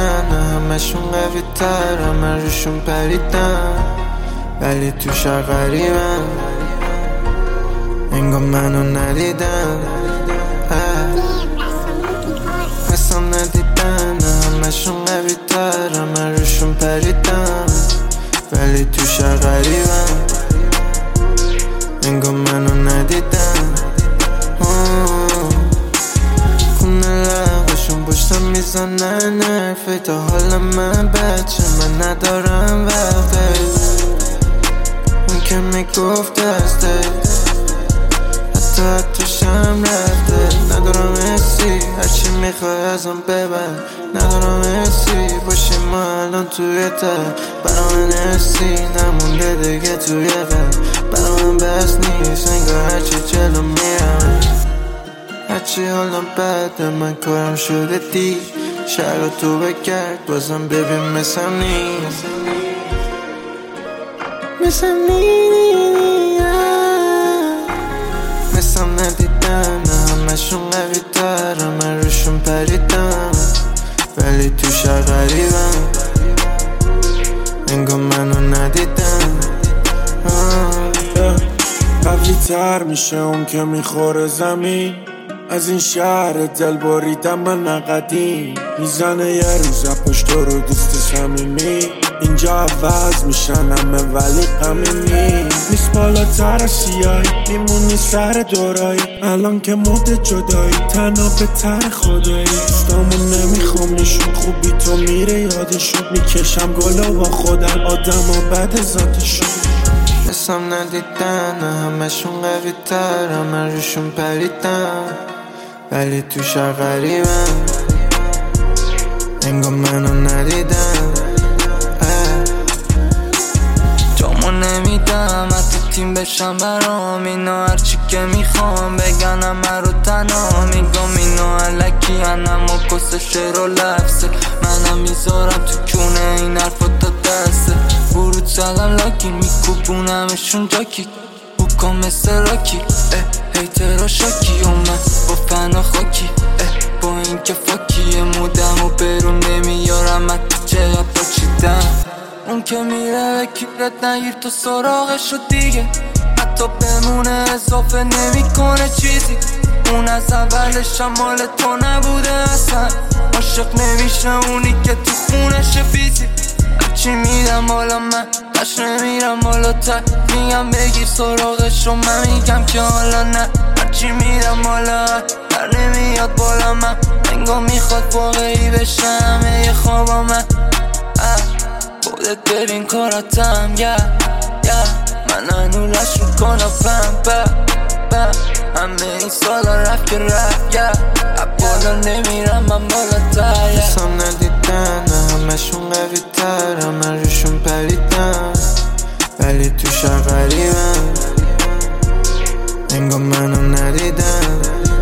ندیدن، همشون قوی تر، من روشون پریدم ولی تو شهر غریبن، انگار منو ندیدن. اصلا ندیدن، همشون قوی تر، من روشون پریدم ولی تو شهر غریبن، انگار منو ندیدن. خونه لغشون پشتم میزنن حرفی، تا حالا من بچه من ندارم وقته، اون که میگفت دسته حتی شم رفته. ندارم حسی، هرچی میخوای ازم ببر، ندارم حسی، باشیم ما الان توی تر، برا من حسی نمونده دیگه توی قلب، برا من بس نیست انگار هرچی جلو میرم، هرچی حالا بده من کارم شده دی، شهر تو بگرد بازم ببین مثل نیست، مثل مثلم ندیدن، همشون قوی تر، من روشون پریدم ولی تو شهر غریبم، انگار منو ندیدن. قوی تر میشه اون که میخوره زمین، از این شهر دل بریدم من نقدیم، میزنه یه روز پشت رو دوست صمیمی، اینجا عوض میشن همه ولی غمی نیست، بالاتر از سیاهی میمونی سر دورایی، الان که مد جدایی تنها به تر خدایی، دوستامون نمیخوام نشون خوبی تو میره یادشون، میکشم گلا با خودم آدم و بد ذاتشون. مثلم ندیدن، همشون قوی تر، من روشون پریدم ولی تو شهر غریبن، انگار منو ندیدن. جامو نمیدم حتی تیم بشم برام، اینا هرچی که میخوام بگن همه رو تنها میگم، اینا علکی هنم و کس شعر و لفظه، منم میذارم تو کونه این حرفا تا دسته، ورود زدم لاکی میکوبونمشون جاکی، بکن مثل راکی هیترا شاکی، و من با فنا خاکی با این که فاکیه مودم و برون نمیارم حتی چقدر پاچیدم، اون که میره به کیرت نگیر تو سراغش رو دیگه، حتی بمونه اضافه نمیکنه چیزی، اون از اولش هم مال تو نبوده اصلا، عاشق نمیشه اونی که تو خونش فیزی، هرچی میدم حالا من قش نمیرم حالا تر، میگم بگیر سراغش رو من میگم که حالا نه، هرچی میدم حالا در نمیاد بالا من، انگار میخواد واقعی بشه همه یه خوابا من، خودت برین کاراتم من هنولش رو کنم بم همه این سالا رفت که رفت بالا نمیرم من بالا تر، مثلم ندیدن، همشون قوی تر، من روشون پریدم ولی تو شهر غریبم، انگار منو ندیدن.